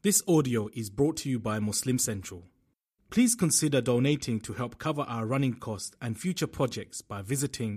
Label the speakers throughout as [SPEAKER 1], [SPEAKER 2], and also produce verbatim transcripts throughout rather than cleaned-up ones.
[SPEAKER 1] This audio is brought to you by Muslim Central. Please consider donating to help cover our running costs and future projects by visiting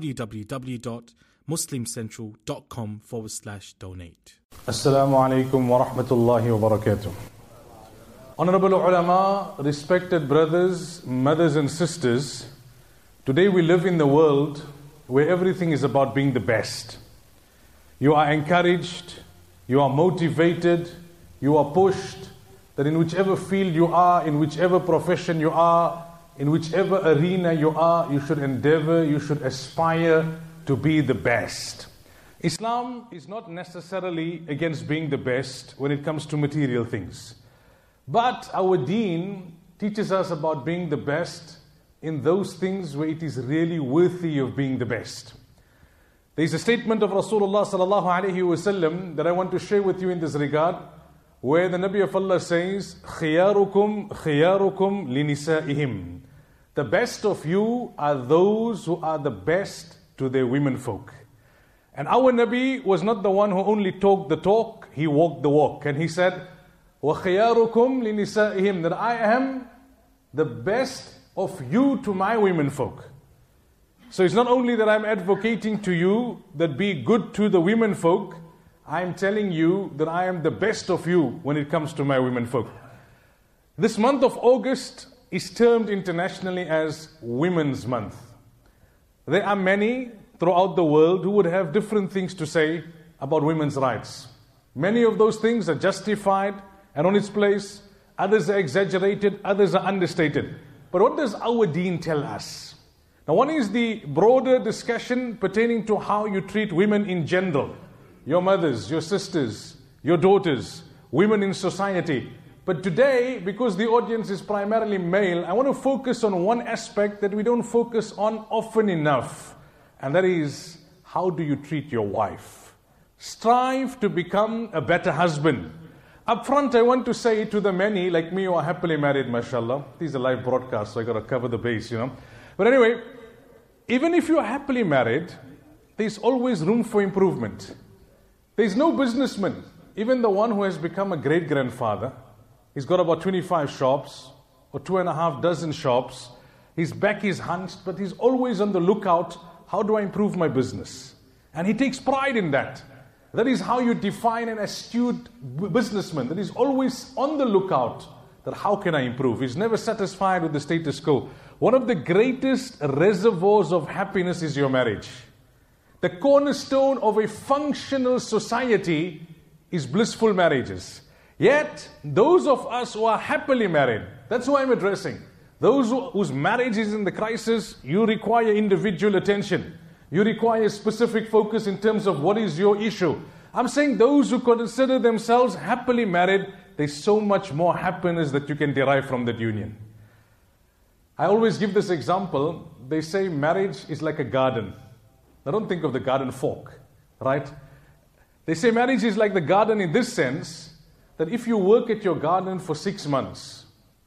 [SPEAKER 1] www.muslimcentral.com forward slash donate.
[SPEAKER 2] Assalamu alaikum wa rahmatullahi wa barakatuh. Honorable ulama, respected brothers, mothers and sisters, today we live in the world where everything is about being the best. You are encouraged, you are motivated, you are pushed, that in whichever field you are, in whichever profession you are, in whichever arena you are, you should endeavor, you should aspire to be the best. Islam is not necessarily against being the best when it comes to material things. But our deen teaches us about being the best in those things where it is really worthy of being the best. There is a statement of Rasulullah sallallahu alaihi wasallam that I want to share with you in this regard, where the Nabi of Allah says, "Khiyarukum khiyarukum linisa'ihim." The best of you are those who are the best to their women folk. And our Nabi was not the one who only talked the talk, he walked the walk. And he said, "Wa khiyarukum linisa'ihim," that I am the best of you to my women folk. So it's not only that I'm advocating to you that be good to the women folk, I'm telling you that I am the best of you when it comes to my women folk. This month of August is termed internationally as Women's Month. There are many throughout the world who would have different things to say about women's rights. Many of those things are justified and on its place. Others are exaggerated, others are understated. But what does our deen tell us? Now, one is the broader discussion pertaining to how you treat women in general. Your mothers, your sisters, your daughters, women in society. But today, because the audience is primarily male, I want to focus on one aspect that we don't focus on often enough. And that is, how do you treat your wife? Strive to become a better husband. Up front, I want to say to the many, like me, who are happily married, mashallah. This is a live broadcast, so I got to cover the base, you know. But anyway, even if you are happily married, there's always room for improvement. There's no businessman, even the one who has become a great-grandfather, he's got about twenty-five shops, or two and a half dozen shops, his back is hunched, but he's always on the lookout, how do I improve my business? And he takes pride in that. That is how you define an astute businessman, that is always on the lookout, that how can I improve? He's never satisfied with the status quo. One of the greatest reservoirs of happiness is your marriage. The cornerstone of a functional society is blissful marriages. Yet, those of us who are happily married, that's who I'm addressing. Those who, whose marriage is in the crisis, you require individual attention. You require specific focus in terms of what is your issue. I'm saying those who consider themselves happily married, there's so much more happiness that you can derive from that union. I always give this example. They say marriage is like a garden. Now don't think of the garden fork, right? They say marriage is like the garden in this sense, that if you work at your garden for six months,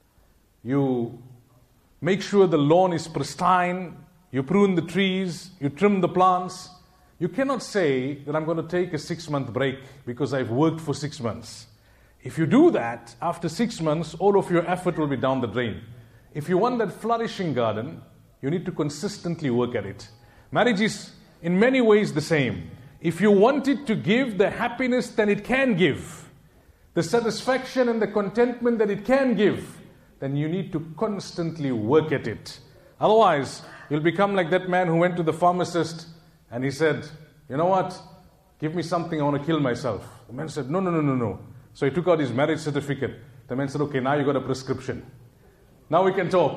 [SPEAKER 2] you make sure the lawn is pristine, you prune the trees, you trim the plants, you cannot say that I'm going to take a six-month break because I've worked for six months. If you do that, after six months, all of your effort will be down the drain. If you want that flourishing garden, you need to consistently work at it. Marriage is in many ways the same. If you want it to give the happiness that it can give, the satisfaction and the contentment that it can give, then you need to constantly work at it. Otherwise, you'll become like that man who went to the pharmacist and he said, "You know what? Give me something, I want to kill myself." The man said, "No, no, no, no, no." So he took out his marriage certificate. The man said, "Okay, now you got a prescription. Now we can talk."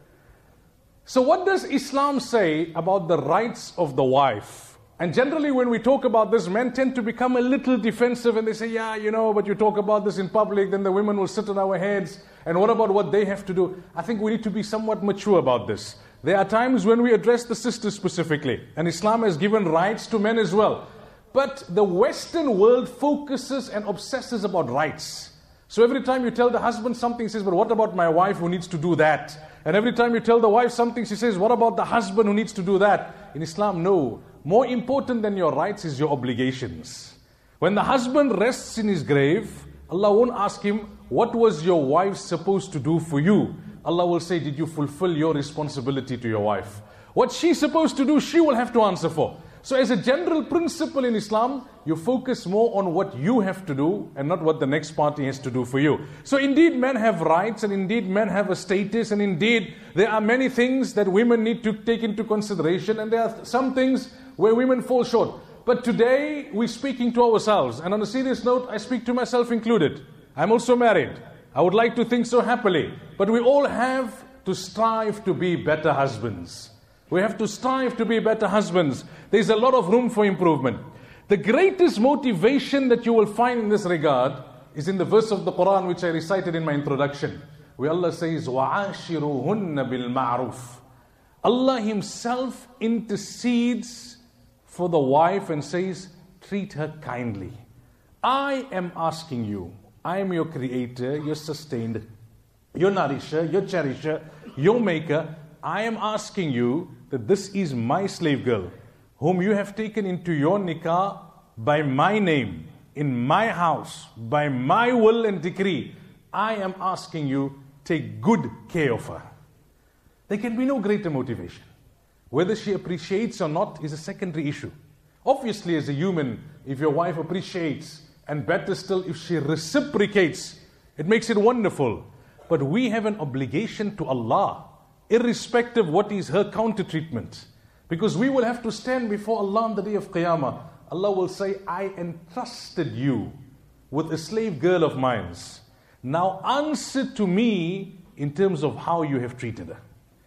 [SPEAKER 2] So what does Islam say about the rights of the wife? And generally when we talk about this, men tend to become a little defensive and they say, "Yeah, you know, but you talk about this in public, then the women will sit on our heads. And what about what they have to do?" I think we need to be somewhat mature about this. There are times when we address the sisters specifically, and Islam has given rights to men as well. But the Western world focuses and obsesses about rights. So every time you tell the husband something, he says, "But what about my wife who needs to do that?" And every time you tell the wife something, she says, "What about the husband who needs to do that?" In Islam, no. More important than your rights is your obligations. When the husband rests in his grave, Allah won't ask him, what was your wife supposed to do for you? Allah will say, did you fulfill your responsibility to your wife? What she's supposed to do, she will have to answer for. So as a general principle in Islam, you focus more on what you have to do and not what the next party has to do for you. So indeed men have rights, and indeed men have a status, and indeed there are many things that women need to take into consideration, and there are some things where women fall short. But today we're speaking to ourselves, and on a serious note, I speak to myself included. I'm also married. I would like to think so happily. But we all have to strive to be better husbands. We have to strive to be better husbands. There's a lot of room for improvement. The greatest motivation that you will find in this regard is in the verse of the Quran which I recited in my introduction, where Allah says, وَعَاشِرُهُنَّ بِالْمَعْرُوفِ. Allah Himself intercedes for the wife and says, treat her kindly. I am asking you, I am your creator, your sustainer, your nourisher, your cherisher, your maker. I am asking you that this is my slave girl, whom you have taken into your nikah by my name, in my house, by my will and decree. I am asking you, take good care of her. There can be no greater motivation. Whether she appreciates or not is a secondary issue. Obviously, as a human, if your wife appreciates, and better still, if she reciprocates, it makes it wonderful. But we have an obligation to Allah, irrespective what is her counter treatment. Because we will have to stand before Allah on the day of Qiyamah. Allah will say, I entrusted you with a slave girl of mine. Now answer to me in terms of how you have treated her.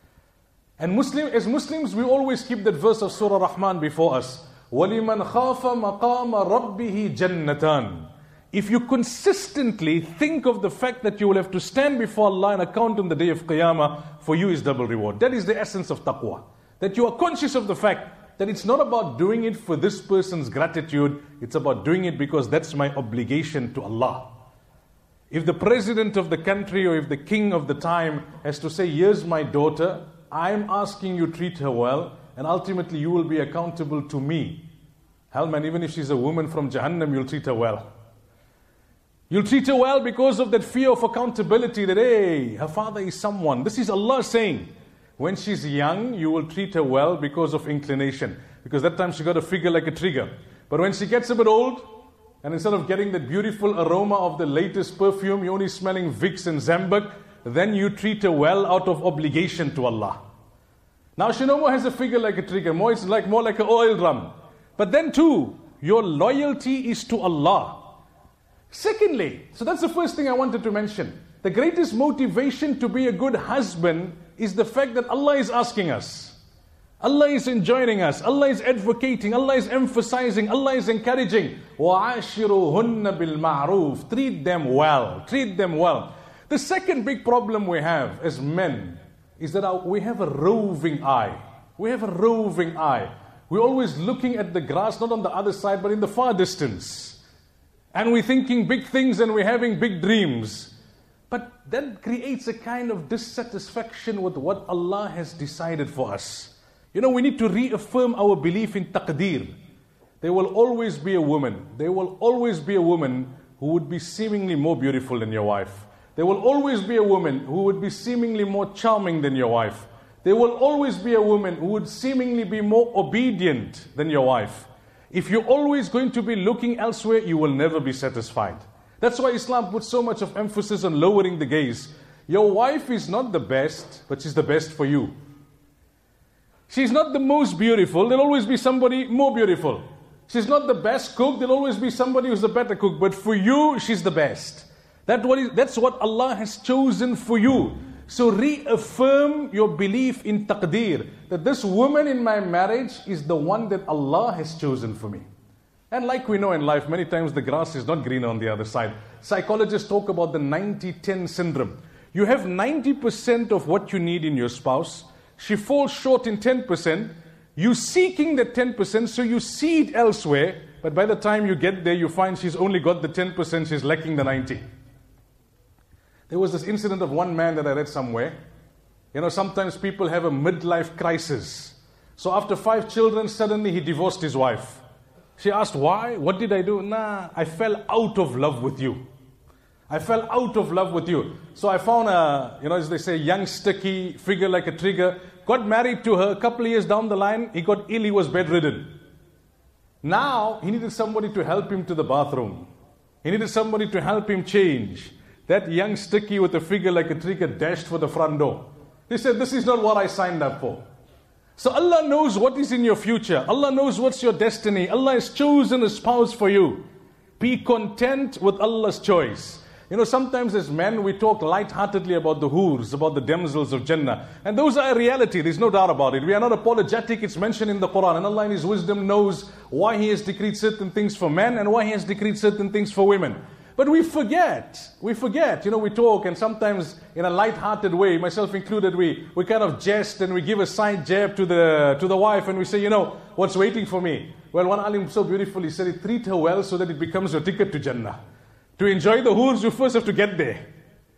[SPEAKER 2] And Muslim, as Muslims, we always keep that verse of Surah Rahman before us. وَلِمَنْ خَافَ مَقَامَ رَبِّهِ جَنَّتَانِ. If you consistently think of the fact that you will have to stand before Allah and account on the day of Qiyamah, for you is double reward. That is the essence of taqwa. That you are conscious of the fact that it's not about doing it for this person's gratitude, it's about doing it because that's my obligation to Allah. If the president of the country or if the king of the time has to say, here's my daughter, I'm asking you treat her well, and ultimately you will be accountable to me. Hell man, even if she's a woman from Jahannam, you'll treat her well. You'll treat her well because of that fear of accountability that, hey, her father is someone. This is Allah saying. When she's young, you will treat her well because of inclination. Because that time she got a figure like a trigger. But when she gets a bit old, and instead of getting that beautiful aroma of the latest perfume, you're only smelling Vicks and Zambuk, then you treat her well out of obligation to Allah. Now she no more has a figure like a trigger, more it's like more like an oil drum. But then too, your loyalty is to Allah. Secondly, so that's the first thing I wanted to mention. The greatest motivation to be a good husband is the fact that Allah is asking us. Allah is enjoining us. Allah is advocating. Allah is emphasizing. Allah is encouraging. وَعَاشِرُهُنَّ بِالْمَعْرُوفِ. Treat them well. Treat them well. The second big problem we have as men is that our, we have a roving eye. We have a roving eye. We're always looking at the grass, not on the other side, but in the far distance. And we're thinking big things and we're having big dreams. But that creates a kind of dissatisfaction with what Allah has decided for us. You know, we need to reaffirm our belief in taqdeer. There will always be a woman. There will always be a woman who would be seemingly more beautiful than your wife. There will always be a woman who would be seemingly more charming than your wife. There will always be a woman who would seemingly be more obedient than your wife. If you're always going to be looking elsewhere, you will never be satisfied. That's why Islam puts so much of emphasis on lowering the gaze. Your wife is not the best, but she's the best for you. She's not the most beautiful, there'll always be somebody more beautiful. She's not the best cook, there'll always be somebody who's the better cook. But for you, she's the best. That what is, that's what Allah has chosen for you. So reaffirm your belief in taqdeer, that this woman in my marriage is the one that Allah has chosen for me. And like we know in life, many times the grass is not greener on the other side. Psychologists talk about the ninety ten syndrome. You have ninety percent of what you need in your spouse. She falls short in ten percent. You're seeking the ten percent, so you see it elsewhere. But by the time you get there, you find she's only got the ten percent, she's lacking the ninety. There was this incident of one man that I read somewhere. You know, sometimes people have a midlife crisis. So after five children, suddenly he divorced his wife. She asked, why? What did I do? Nah, I fell out of love with you. I fell out of love with you. So I found a, you know, as they say, young, sticky figure like a trigger. Got married to her. A couple of years down the line, he got ill, he was bedridden. Now, he needed somebody to help him to the bathroom. He needed somebody to help him change. That young sticky with a figure like a trigger dashed for the front door. He said, this is not what I signed up for. So Allah knows what is in your future. Allah knows what's your destiny. Allah has chosen a spouse for you. Be content with Allah's choice. You know, sometimes as men, we talk lightheartedly about the hurs, about the damsels of Jannah. And those are a reality, there's no doubt about it. We are not apologetic, it's mentioned in the Quran. And Allah in His wisdom knows why He has decreed certain things for men and why He has decreed certain things for women. But we forget, we forget, you know, we talk and sometimes in a light-hearted way, myself included, we, we kind of jest and we give a side jab to the, to the wife and we say, you know, what's waiting for me? Well, one alim so beautifully said it, treat her well so that it becomes your ticket to Jannah. To enjoy the hurs, you first have to get there.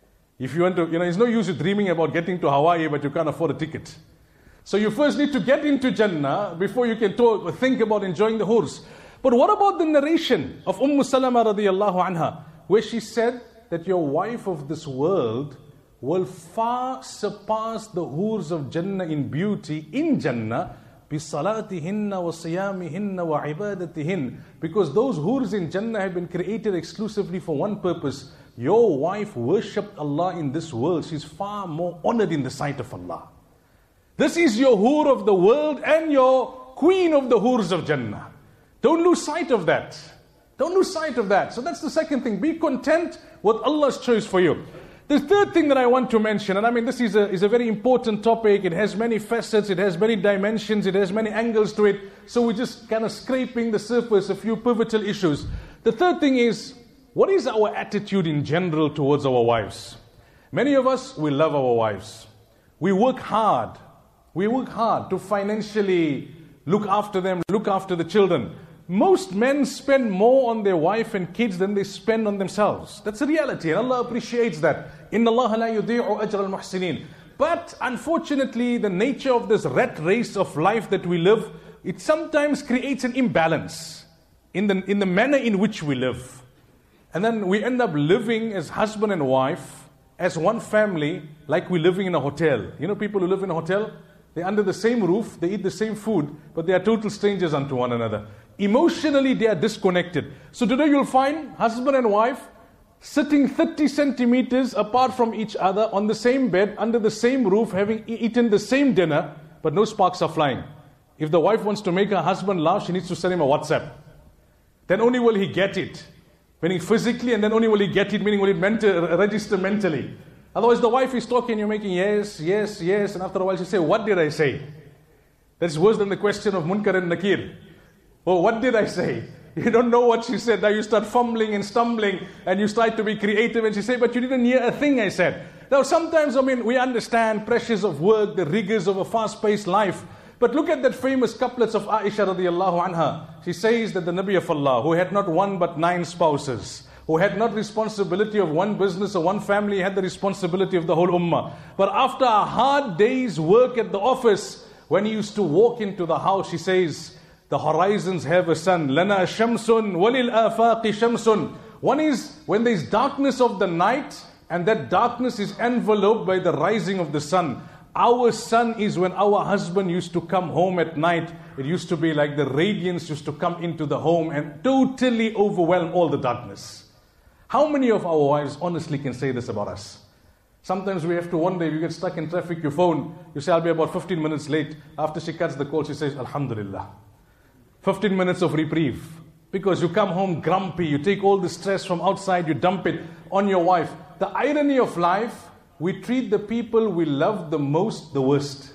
[SPEAKER 2] If you want to, you know, it's no use you dreaming about getting to Hawaii, but you can't afford a ticket. So you first need to get into Jannah before you can talk, think about enjoying the hurs. But what about the narration of Umm Salama radiallahu anha, where she said that your wife of this world will far surpass the hurs of Jannah in beauty in Jannah, بِصَلَاتِهِنَّ وَصِيَامِهِنَّ وَعِبَادَتِهِنَّ, because those hurs in Jannah have been created exclusively for one purpose. Your wife worshipped Allah in this world. She's far more honored in the sight of Allah. This is your hur of the world and your queen of the hurs of Jannah. Don't lose sight of that. Don't lose sight of that. So that's the second thing. Be content with Allah's choice for you. The third thing that I want to mention, and I mean this is a, is a very important topic, it has many facets, it has many dimensions, it has many angles to it, so we're just kind of scraping the surface, a few pivotal issues. The third thing is, what is our attitude in general towards our wives? Many of us, we love our wives. We work hard. We work hard to financially look after them, look after the children. Most men spend more on their wife and kids than they spend on themselves. That's a reality, and Allah appreciates that. إِنَّ اللَّهَ لَا يُضِيعُ أَجْرَ الْمُحْسِنِينَ. But unfortunately, the nature of this rat race of life that we live, it sometimes creates an imbalance in the, in the manner in which we live. And then we end up living as husband and wife, as one family, like we're living in a hotel. You know people who live in a hotel? They're under the same roof, they eat the same food, but they are total strangers unto one another. Emotionally, they are disconnected. So today you'll find husband and wife sitting thirty centimeters apart from each other on the same bed, under the same roof, having eaten the same dinner, but no sparks are flying. If the wife wants to make her husband laugh, she needs to send him a WhatsApp. Then only will he get it, meaning physically, and then only will he get it, meaning will it mental, register mentally. Otherwise the wife is talking, you're making yes, yes, yes, and after a while she say, what did I say? That's worse than the question of Munkar and Nakir. Oh, what did I say? You don't know what she said. Now you start fumbling and stumbling and you start to be creative and she say, but you didn't hear a thing I said. Now sometimes, I mean, we understand pressures of work, the rigors of a fast-paced life. But look at that famous couplets of Aisha radiallahu anha. She says that the Nabi of Allah, who had not one but nine spouses, who had not responsibility of one business or one family, had the responsibility of the whole ummah. But after a hard day's work at the office, when he used to walk into the house, she says, the horizons have a sun. Lana shamsun walil afaqi shamsun. One is when there is darkness of the night, and that darkness is enveloped by the rising of the sun. Our sun is when our husband used to come home at night. It used to be like the radiance used to come into the home and totally overwhelm all the darkness. How many of our wives honestly can say this about us? Sometimes we have to wonder, if you get stuck in traffic, you phone, you say, I'll be about fifteen minutes late. After she cuts the call, she says, Alhamdulillah. fifteen minutes of reprieve. Because you come home grumpy, you take all the stress from outside, you dump it on your wife. The irony of life, we treat the people we love the most the worst.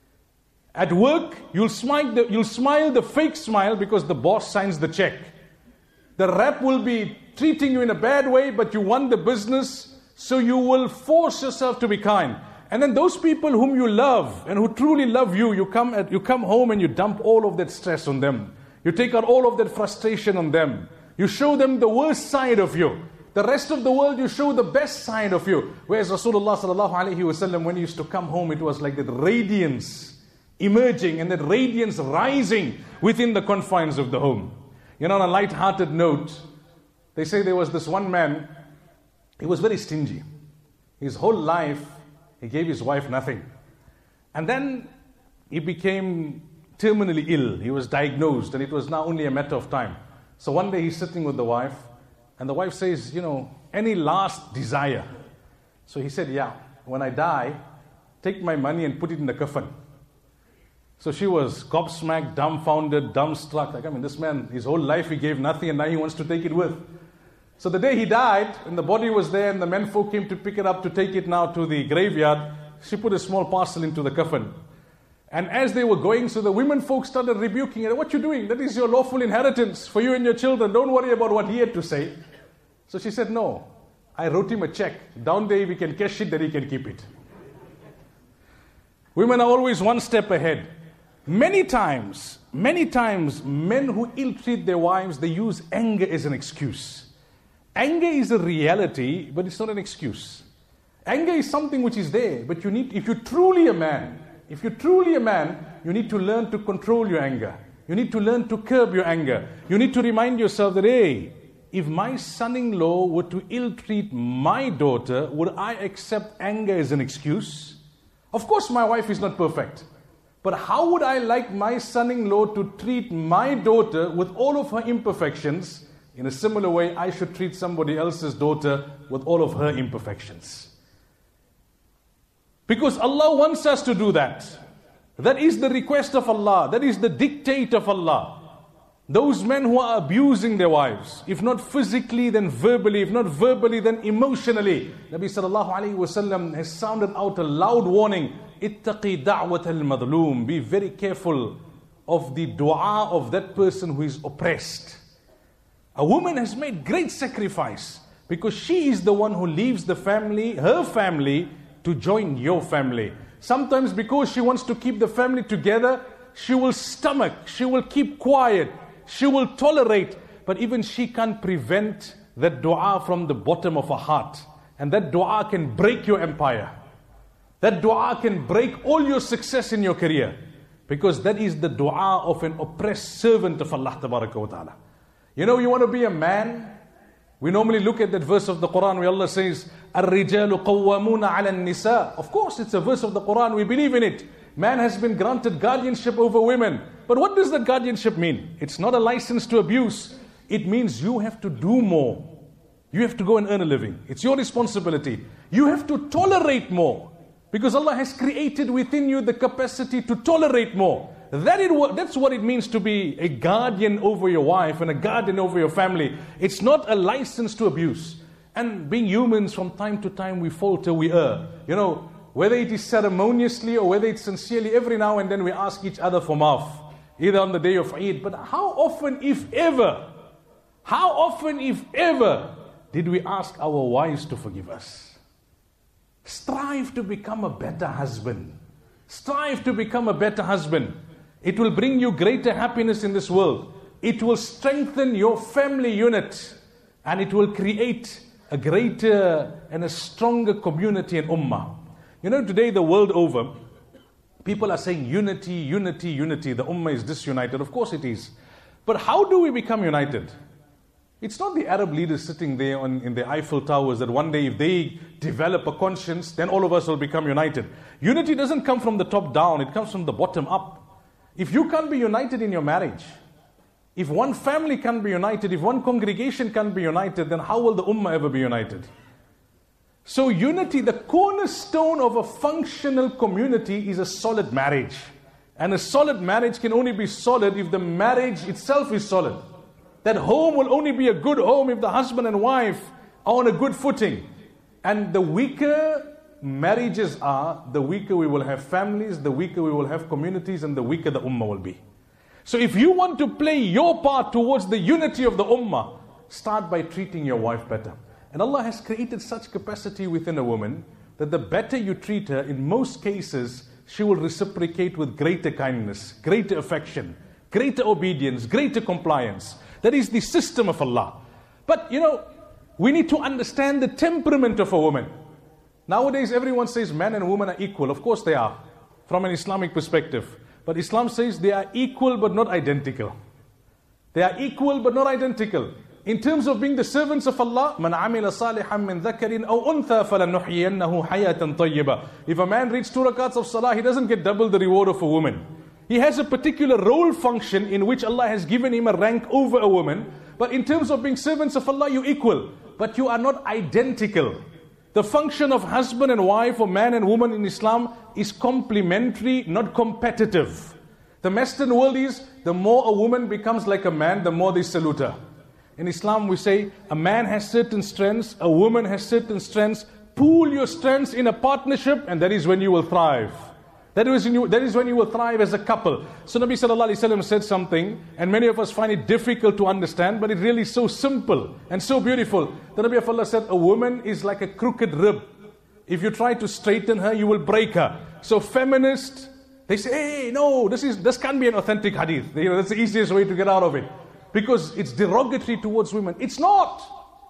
[SPEAKER 2] At work, you'll smile the, you'll smile the fake smile because the boss signs the check. The rep will be treating you in a bad way, but you want the business, so you will force yourself to be kind. And then those people whom you love and who truly love you, you come at, you come home and you dump all of that stress on them. You take out all of that frustration on them. You show them the worst side of you. The rest of the world, you show the best side of you. Whereas Rasulullah sallallahu alaihi wasallam, when he used to come home, it was like that radiance emerging and that radiance rising within the confines of the home. You know, on a light-hearted note, they say there was this one man he was very stingy. His whole life, he gave his wife nothing. And then he became terminally ill. He was diagnosed, and it was now only a matter of time. So one day he's sitting with the wife, and the wife says, you know, any last desire? So he said, yeah, when I die, take my money and put it in the coffin. So she was gobsmacked, dumbfounded, dumbstruck. Like, I mean, this man, his whole life he gave nothing, and now he wants to take it with. So the day he died, and the body was there, and the menfolk came to pick it up to take it now to the graveyard, she put a small parcel into the coffin. And as they were going, so the women folk started rebuking her. What you doing? That is your lawful inheritance for you and your children. Don't worry about what he had to say. So she said, no, I wrote him a check. Down there we can cash it, then he can keep it. Women are always one step ahead. Many times, many times, men who ill-treat their wives, they use anger as an excuse. Anger is a reality, but it's not an excuse. Anger is something which is there, but you need, if you're truly a man, if you're truly a man, you need to learn to control your anger. You need to learn to curb your anger. You need to remind yourself that, hey, if my son-in-law were to ill-treat my daughter, would I accept anger as an excuse? Of course, my wife is not perfect. But how would I like my son-in-law to treat my daughter with all of her imperfections? In a similar way, I should treat somebody else's daughter with all of her imperfections. Because Allah wants us to do that. That is the request of Allah. That is the dictate of Allah. Those men who are abusing their wives, if not physically, then verbally, if not verbally, then emotionally. Nabi sallallahu alayhi wa sallam has sounded out a loud warning. Ittaqi da'wat al-madloom. Be very careful of the dua of that person who is oppressed. A woman has made great sacrifice because she is the one who leaves the family, her family, to join your family. Sometimes because she wants to keep the family together, she will stomach, she will keep quiet, she will tolerate, but even she can't prevent that dua from the bottom of her heart. And that dua can break your empire. That dua can break all your success in your career. Because that is the dua of an oppressed servant of Allah Tabaraka wa Ta'ala. You know, you want to be a man? We normally look at that verse of the Quran where Allah says, الرِّجَالُ قَوَّمُونَ عَلَى النِّسَاءِ. Of course, it's a verse of the Quran. We believe in it. Man has been granted guardianship over women. But what does that guardianship mean? It's not a license to abuse. It means you have to do more. You have to go and earn a living. It's your responsibility. You have to tolerate more. Because Allah has created within you the capacity to tolerate more. That it, that's what it means to be a guardian over your wife and a guardian over your family. It's not a license to abuse. And being humans, from time to time we falter, we err. You know, whether it is ceremoniously or whether it's sincerely, every now and then we ask each other for maaf, either on the day of Eid. But how often, if ever, how often, if ever, did we ask our wives to forgive us? Strive to become a better husband. Strive to become a better husband. It will bring you greater happiness in this world. It will strengthen your family unit. And it will create a greater and a stronger community and ummah. You know, today the world over, people are saying unity, unity, unity. The ummah is disunited. Of course it is. But how do we become united? It's not the Arab leaders sitting there on, in the Eiffel Towers that one day if they develop a conscience, then all of us will become united. Unity doesn't come from the top down. It comes from the bottom up. If you can't be united in your marriage, if one family can't be united, if one congregation can't be united, then how will the ummah ever be united? So unity, the cornerstone of a functional community, is a solid marriage. And a solid marriage can only be solid if the marriage itself is solid. That home will only be a good home if the husband and wife are on a good footing. And the weaker marriages are, the weaker we will have families, the weaker we will have communities, and the weaker the ummah will be. So if you want to play your part towards the unity of the ummah, start by treating your wife better. And Allah has created such capacity within a woman that the better you treat her, in most cases, she will reciprocate with greater kindness, greater affection, greater obedience, greater compliance. That is the system of Allah. But you know, we need to understand the temperament of a woman. Nowadays everyone says man and woman are equal. Of course they are, from an Islamic perspective. But Islam says they are equal but not identical. They are equal but not identical. In terms of being the servants of Allah, مَنْ عَمِلَ صَالِحًا مِّن ذَكَرٍ أَوْ أُنْثَى فَلَنُحْيِيَنَّهُ حَيَاةً طَيِّبَةً. If a man reads two rakats of salah, he doesn't get double the reward of a woman. He has a particular role function in which Allah has given him a rank over a woman. But in terms of being servants of Allah, you're equal. But you are not identical. The function of husband and wife or man and woman in Islam is complementary, not competitive. The Western world is, the more a woman becomes like a man, the more they salute her. In Islam we say, a man has certain strengths, a woman has certain strengths. Pool your strengths in a partnership and that is when you will thrive. That is, when you, that is when you will thrive as a couple. So Nabi Sallallahu Alaihi Wasallam said something, and many of us find it difficult to understand, but it really is so simple and so beautiful. The Nabi of Allah said, a woman is like a crooked rib. If you try to straighten her, you will break her. So feminists, they say, hey, no, this is this can't be an authentic hadith. You know, that's the easiest way to get out of it. Because it's derogatory towards women. It's not.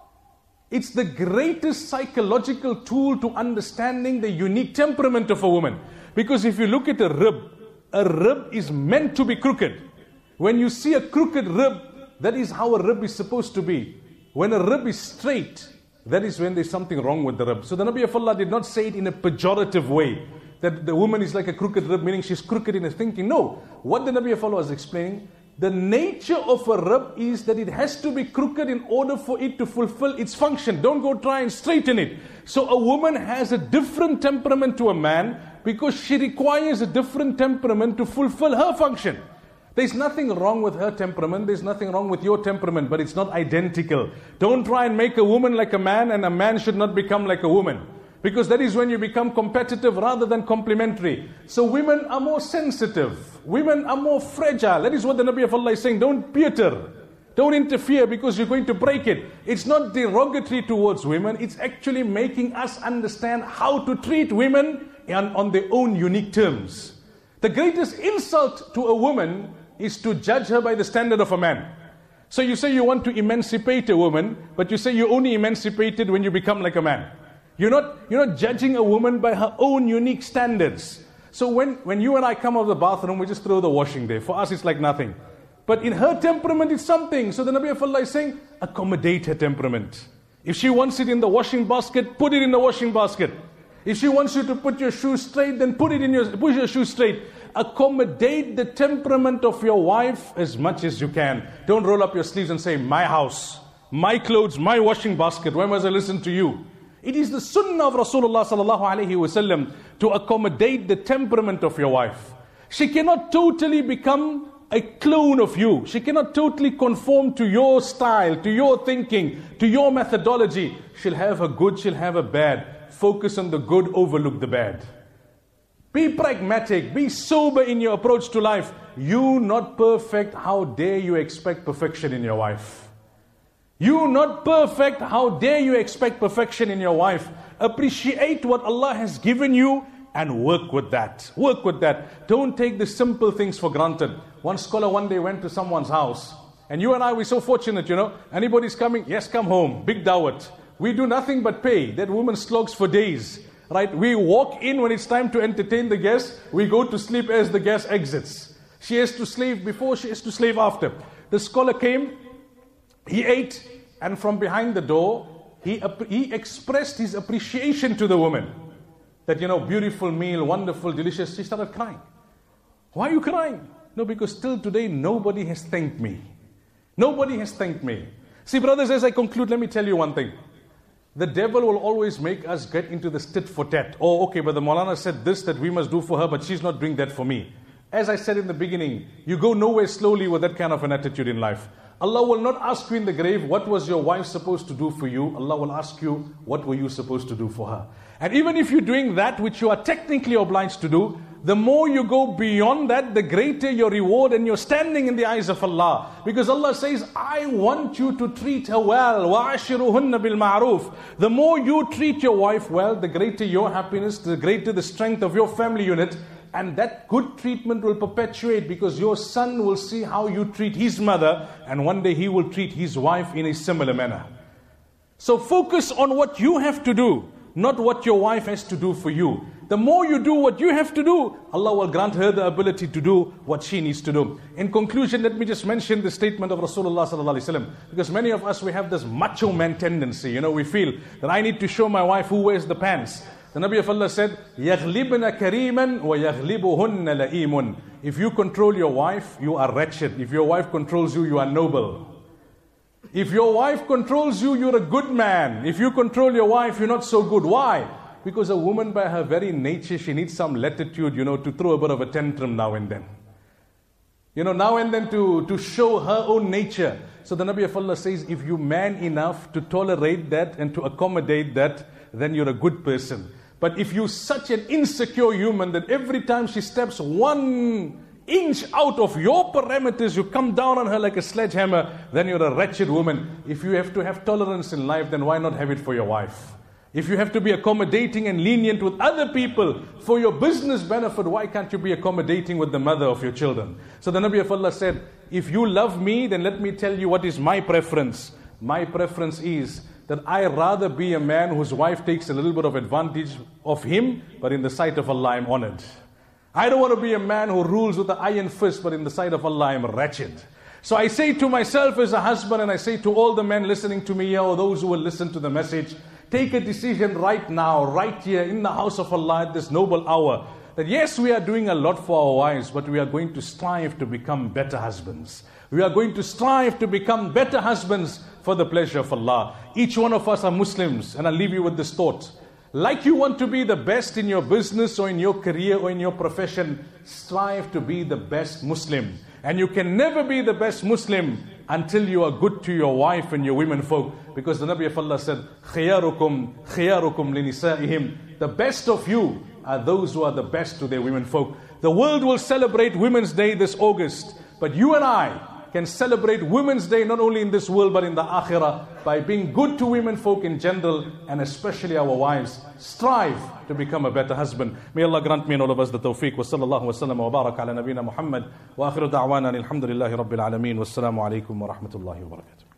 [SPEAKER 2] It's the greatest psychological tool to understanding the unique temperament of a woman. Because if you look at a rib, a rib is meant to be crooked. When you see a crooked rib, that is how a rib is supposed to be. When a rib is straight, that is when there's something wrong with the rib. So the Nabi of Allah did not say it in a pejorative way, that the woman is like a crooked rib, meaning she's crooked in her thinking. No. What the Nabi of Allah was explaining, the nature of a rib is that it has to be crooked in order for it to fulfill its function. Don't go try and straighten it. So a woman has a different temperament to a man because she requires a different temperament to fulfill her function. There's nothing wrong with her temperament, there's nothing wrong with your temperament, but it's not identical. Don't try and make a woman like a man, and a man should not become like a woman. Because that is when you become competitive rather than complementary. So women are more sensitive. Women are more fragile. That is what the Nabi of Allah is saying. Don't peter. Don't interfere because you're going to break it. It's not derogatory towards women. It's actually making us understand how to treat women on, on their own unique terms. The greatest insult to a woman is to judge her by the standard of a man. So you say you want to emancipate a woman, but you say you only emancipated when you become like a man. You're not, you're not judging a woman by her own unique standards. So when, when you and I come out of the bathroom, we just throw the washing there. For us, it's like nothing. But in her temperament, it's something. So the Nabi of Allah is saying, accommodate her temperament. If she wants it in the washing basket, put it in the washing basket. If she wants you to put your shoes straight, then put it in your, push your shoes straight. Accommodate the temperament of your wife as much as you can. Don't roll up your sleeves and say, my house, my clothes, my washing basket. Why must I listen to you? It is the sunnah of Rasulullah sallallahu alaihi wasallam to accommodate the temperament of your wife. She cannot totally become a clone of you. She cannot totally conform to your style, to your thinking, to your methodology. She'll have her good, she'll have her bad. Focus on the good, overlook the bad. Be pragmatic, be sober in your approach to life. You not perfect, how dare you expect perfection in your wife? You not perfect, how dare you expect perfection in your wife? Appreciate what Allah has given you and work with that. Work with that. Don't take the simple things for granted. One scholar one day went to someone's house, and you and I, we're so fortunate, you know. Anybody's coming, yes, come home, big dawat. We do nothing but pay. That woman slogs for days, right? We walk in when it's time to entertain the guests. We go to sleep as the guest exits. She has to slave before, she has to slave after. The scholar came, he ate, and from behind the door, he, he expressed his appreciation to the woman. That, you know, beautiful meal, wonderful, delicious. She started crying. Why are you crying? No, because till today, nobody has thanked me. Nobody has thanked me. See, brothers, as I conclude, let me tell you one thing. The devil will always make us get into this tit for tat. Oh, okay, but the Maulana said this, that we must do for her, but she's not doing that for me. As I said in the beginning, you go nowhere slowly with that kind of an attitude in life. Allah will not ask you in the grave, what was your wife supposed to do for you? Allah will ask you, what were you supposed to do for her? And even if you're doing that which you are technically obliged to do, the more you go beyond that, the greater your reward and your standing in the eyes of Allah. Because Allah says, I want you to treat her well. وَعَشِرُهُنَّ بِالْمَعْرُوفِ. The more you treat your wife well, the greater your happiness, the greater the strength of your family unit. And that good treatment will perpetuate, because your son will see how you treat his mother, and one day he will treat his wife in a similar manner. So focus on what you have to do. not what your wife has to do for you. The more you do what you have to do, Allah will grant her the ability to do what she needs to do. In conclusion, let me just mention the statement of Rasulullah sallallahu alaihi wasallam, because many of us, we have this macho man tendency. You know, we feel that I need to show my wife who wears the pants. The Nabi of Allah said, يَغْلِبْنَ كَرِيمًا وَيَغْلِبُهُنَّ لَئِيمٌ. If you control your wife, you are wretched. If your wife controls you, you are noble. If your wife controls you, you're a good man. If you control your wife, you're not so good. Why? Because a woman by her very nature, she needs some latitude, you know, to throw a bit of a tantrum now and then. You know, now and then to, to show her own nature. So the Nabi of Allah says, if you're man enough to tolerate that and to accommodate that, then you're a good person. But if you're such an insecure human that every time she steps one inch out of your parameters, you come down on her like a sledgehammer, then you're a wretched woman. If you have to have tolerance in life, then why not have it for your wife? If you have to be accommodating and lenient with other people for your business benefit, why can't you be accommodating with the mother of your children? So the Nabi of Allah said, if you love me, then let me tell you what is my preference. My preference is that I rather be a man whose wife takes a little bit of advantage of him, but in the sight of Allah I'm honored. I don't want to be a man who rules with an iron fist, but in the sight of Allah I'm wretched. So I say to myself as a husband, and I say to all the men listening to me here, or those who will listen to the message, take a decision right now, right here in the house of Allah at this noble hour, that yes, we are doing a lot for our wives, but we are going to strive to become better husbands. We are going to strive to become better husbands for the pleasure of Allah. Each one of us are Muslims, and I'll leave you with this thought. Like you want to be the best in your business or in your career or in your profession, strive to be the best Muslim. And you can never be the best Muslim until you are good to your wife and your women folk. Because the Nabi of Allah said, خِيَارُكُمْ خِيَارُكُمْ لِنِسَائِهِمْ. The best of you are those who are the best to their women folk. The world will celebrate Women's Day this August. But you and I can celebrate Women's Day not only in this world but in the Akhirah by being good to women folk in general and especially our wives. Strive to become a better husband. May Allah grant me and all of us the tawfiq. Wa sallallahu wa sallam wa baraka ala nabina Muhammad wa akhiru da'wana alhamdulillahi rabbil alameen. Wassalamu alaikum wa rahmatullahi wa barakatuh.